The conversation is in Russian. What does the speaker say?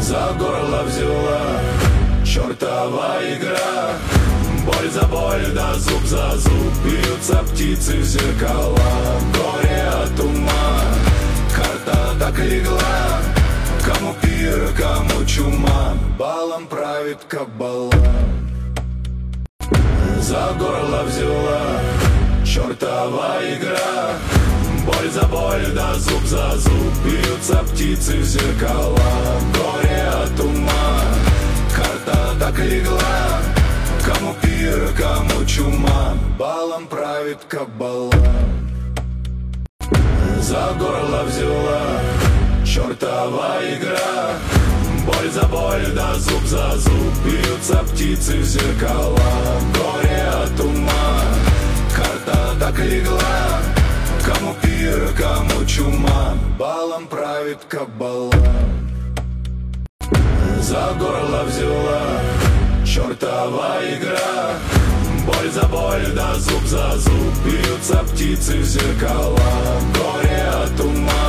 За горло взяла чертова игра. Боль за боль, да зуб за зуб. Бьются птицы в зеркала. Горе от ума, карта так легла. Кому пир, кому чума, балом правит кабала. За горло взяла чертова игра. Боль за боль, да зуб за зуб. Бьются птицы в зеркала. Горе от ума, карта так легла. Кому пир, кому чума, балом правит кабала. За горло взяла чертова игра. Боль за боль, да зуб за зуб. Бьются птицы в зеркала. Горе от ума, карта так легла. Кому пир, кому чума, балом правит кабала. За горло взяла чертова игра. Боль за боль, да зуб за зуб. Бьются птицы в зеркала. Горе от ума,